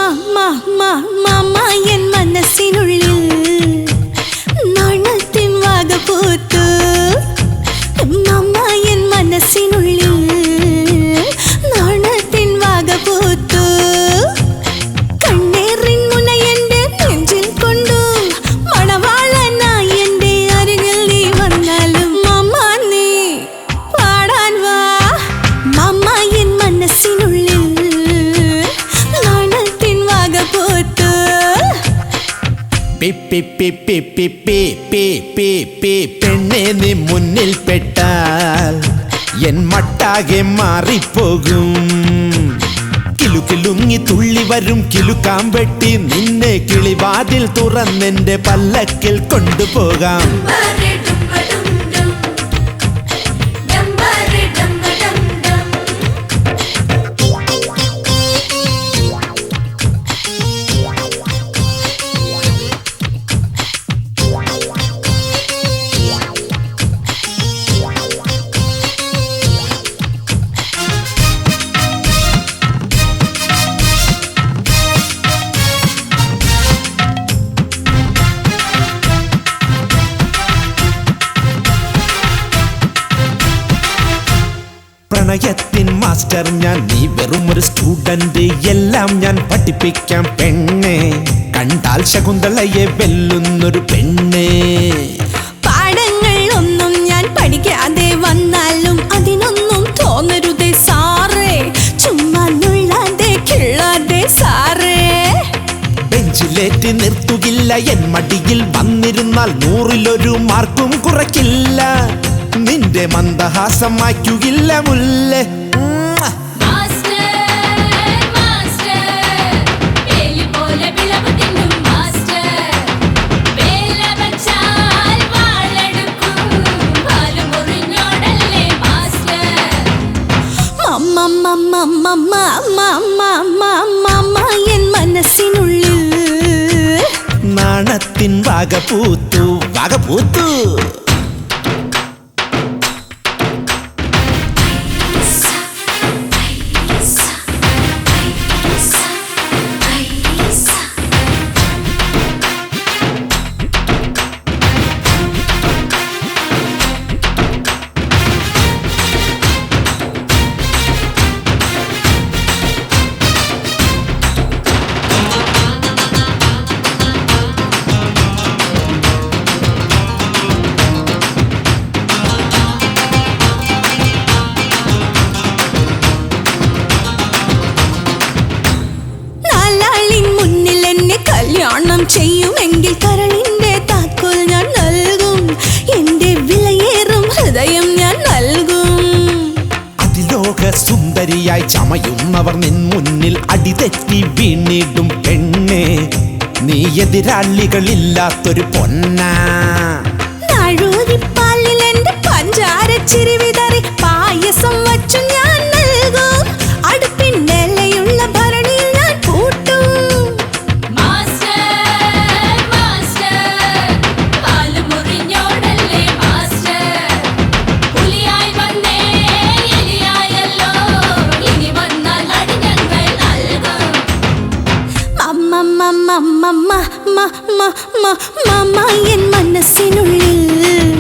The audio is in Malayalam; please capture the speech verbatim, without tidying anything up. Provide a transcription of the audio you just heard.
മാമ എൻ മനസ്സിനുള്ളിൽ നാണത്തിൻ വാഗപൂത്തു മാമ എൻ മനസ്സിനുള്ളിൽ നാണത്തിൻ വാഗപൂത്തു കണ്ണേറിൻ മുനയെന്റെ നെഞ്ചിൽ കൊണ്ടു മണവാളനായി എന്റെ അരികിൽ നീ വന്നാലും മാമ നീ പാടാൻ വാ മാമ എൻ മനസ്സിനുള്ളിൽ പെണ്ണെ നീ മുന്നിൽ പെട്ടാൽ എൻ മട്ടാകെ മാറിപ്പോകും കിലുകിലുങ്ങി തുള്ളി വരും കിലുക്കാം വെട്ടി നിന്നെ കിളിവാതിൽ തുറന്നെന്റെ പല്ലക്കിൽ കൊണ്ടുപോകാം പ്രണയത്തിൻ മാസ്റ്റർ ഞാൻ നീ വെറും ഒരു സ്റ്റുഡന്റ് എല്ലാം ഞാൻ പഠിപ്പിക്കാം പെണ്ണെ കണ്ടാൽ ശകുന്തളയെ വെല്ലുന്നൊരു പെണ്ണെ പാഠങ്ങൾ ഒന്നും ഞാൻ പഠിക്കാതെ വന്നാലും അതിനൊന്നും തോന്നരുതേ സാറേ ചുമ്മാ നുള്ളാതെ കിള്ളാതെ സാറേ ബെഞ്ചിലേറ്റി നിർത്തുകില്ല എൻ മടിയിൽ വന്നിരുന്നാൽ നൂറിലൊരു മാർക്കും കുറയ്ക്കില്ല നിന്റെ മന്ദഹാസം മായ്ക്കുകയില്ല മുല്ലേ എൻ മനസ്സിനുള്ളിൽ നാണത്തിൻ വാഗപൂത്തു വാഗപൂത്തു കല്യാണം ചെയ്യുമെങ്കിൽ കരളിന്റെ താക്കോൽ ഞാൻ നൽകും എന്റെ വിലയേറും ഹൃദയം ഞാൻ നൽകും അതിലോക സുന്ദരിയായി ചമയുന്നവർ നിൻ മുന്നിൽ അടിതെറ്റി വീണിടും പെണ്ണെ നീ എതിരാളികളില്ലാത്തൊരു പൊന്നാ നാഴൂരിപ്പാലിൽ എന്റെ പഞ്ചാര ചിരി വിതറി പായസം വച്ചു ഞാൻ നൽകും അടുപ്പിന്റെ ഇലയുള്ള ഭരണിയിൽ ഞാൻ കൂട്ടും മാമ എൻ മനസ്സിനുള്ളിൽ